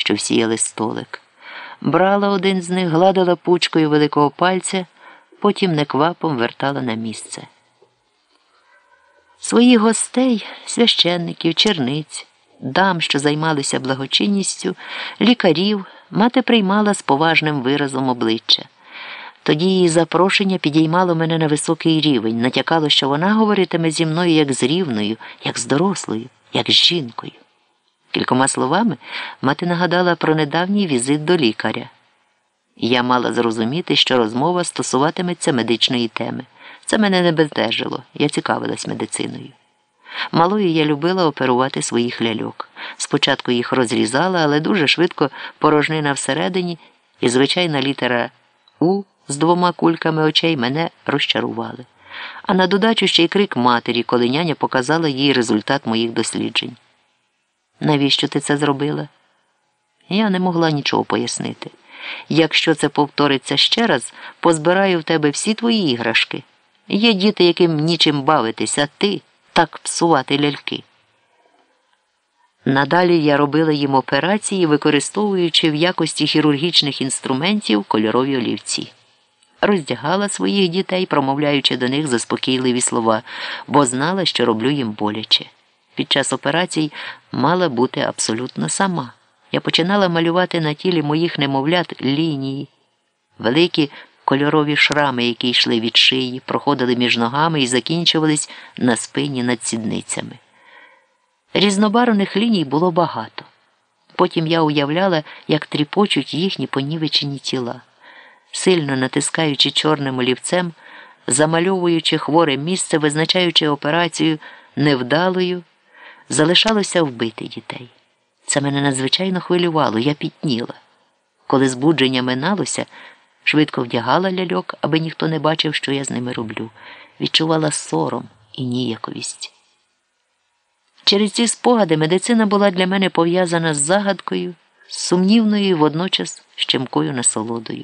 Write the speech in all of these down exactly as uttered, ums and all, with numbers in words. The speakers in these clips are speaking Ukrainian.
що всіяли столик. Брала один з них, гладила пучкою великого пальця, потім неквапом вертала на місце. Своїх гостей, священників, черниць, дам, що займалися благочинністю, лікарів, мати приймала з поважним виразом обличчя. Тоді її запрошення підіймало мене на високий рівень, натякало, що вона говоритиме зі мною як з рівною, як з дорослою, як з жінкою. Кількома словами мати нагадала про недавній візит до лікаря. Я мала зрозуміти, що розмова стосуватиметься медичної теми. Це мене не бентежило, я цікавилась медициною. Малою я любила оперувати своїх ляльок. Спочатку їх розрізала, але дуже швидко порожнина всередині і звичайна літера «У» з двома кульками очей мене розчарували. А на додачу ще й крик матері, коли няня показала їй результат моїх досліджень. «Навіщо ти це зробила?» Я не могла нічого пояснити. «Якщо це повториться ще раз, позбираю в тебе всі твої іграшки. Є діти, яким нічим бавитися, а ти так псувати ляльки». Надалі я робила їм операції, використовуючи в якості хірургічних інструментів кольорові олівці. Роздягала своїх дітей, промовляючи до них заспокійливі слова, бо знала, що роблю їм боляче. Під час операцій мала бути абсолютно сама. Я починала малювати на тілі моїх немовлят лінії. Великі кольорові шрами, які йшли від шиї, проходили між ногами і закінчувались на спині над сідницями. Різнобарвних ліній було багато. Потім я уявляла, як тріпочуть їхні понівечені тіла. Сильно натискаючи чорним олівцем, замальовуючи хворе місце, визначаючи операцію невдалою, залишалося вбити дітей. Це мене надзвичайно хвилювало, я пітніла. Коли збудження миналося, швидко вдягала ляльок, аби ніхто не бачив, що я з ними роблю. Відчувала сором і ніяковість. Через ці спогади медицина була для мене пов'язана з загадкою, з сумнівною і водночас щемкою насолодою.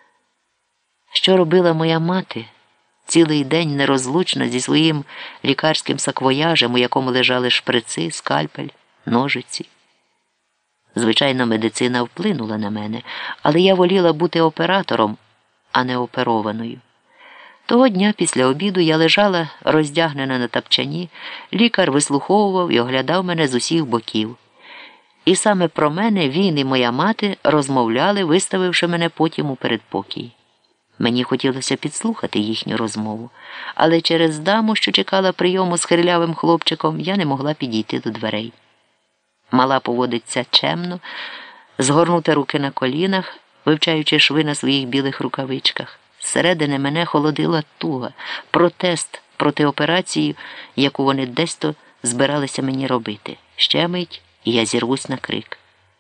Що робила моя мати, цілий день нерозлучна зі своїм лікарським саквояжем, у якому лежали шприци, скальпель, ножиці? Звичайно, медицина вплинула на мене, але я воліла бути оператором, а не оперованою. Того дня після обіду я лежала роздягнена на тапчані, лікар вислуховував і оглядав мене з усіх боків. І саме про мене він і моя мати розмовляли, виставивши мене потім у передпокій. Мені хотілося підслухати їхню розмову, але через даму, що чекала прийому з хирлявим хлопчиком, я не могла підійти до дверей. Мала поводиться чемно, згорнути руки на колінах, вивчаючи шви на своїх білих рукавичках. Зсередини мене холодила туга, протест проти операції, яку вони десь-то збиралися мені робити. Ще мить, і я зірвусь на крик.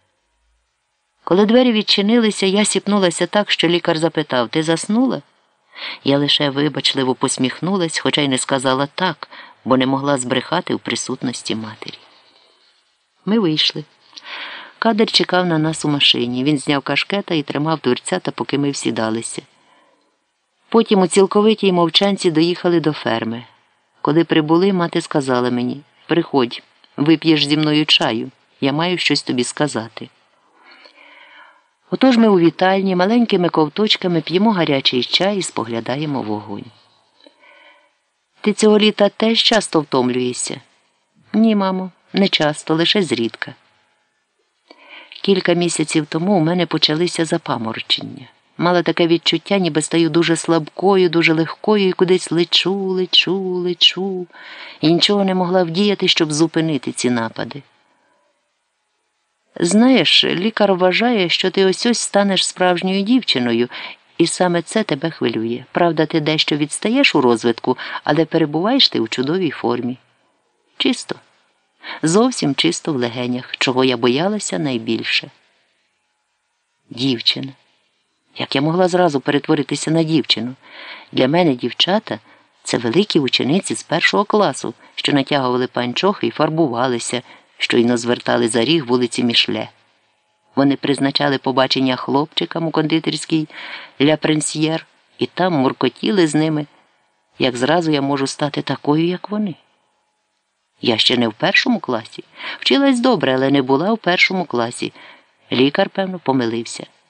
Коли двері відчинилися, я сіпнулася так, що лікар запитав: «Ти заснула?» Я лише вибачливо посміхнулась, хоча й не сказала так, бо не могла збрехати в присутності матері. Ми вийшли. Кадир чекав на нас у машині. Він зняв кашкета і тримав дверцята, поки ми всідалися. Потім у цілковитій мовчанці доїхали до ферми. Коли прибули, мати сказала мені: «Приходь, вип'єш зі мною чаю, я маю щось тобі сказати». Отож ми у вітальні маленькими ковточками п'ємо гарячий чай і споглядаємо вогонь. «Ти цього літа теж часто втомлюєшся?» «Ні, мамо, не часто, лише зрідка». Кілька місяців тому у мене почалися запаморочення. Мала таке відчуття, ніби стаю дуже слабкою, дуже легкою і кудись лечу, лечу, лечу. І нічого не могла вдіяти, щоб зупинити ці напади. Знаєш, лікар вважає, що ти ось-ось станеш справжньою дівчиною, і саме це тебе хвилює. Правда, ти дещо відстаєш у розвитку, але перебуваєш ти у чудовій формі. Чисто. Зовсім чисто в легенях, чого я боялася найбільше. Дівчина. Як я могла зразу перетворитися на дівчину? Для мене дівчата – це великі учениці з першого класу, що натягували панчохи і фарбувалися, щойно звертали за ріг вулиці Мішле. Вони призначали побачення хлопчикам у кондитерській «Ля Пренсьєр» і там муркотіли з ними, як зразу я можу стати такою, як вони. Я ще не в першому класі. Вчилась добре, але не була в першому класі. Лікар, певно, помилився.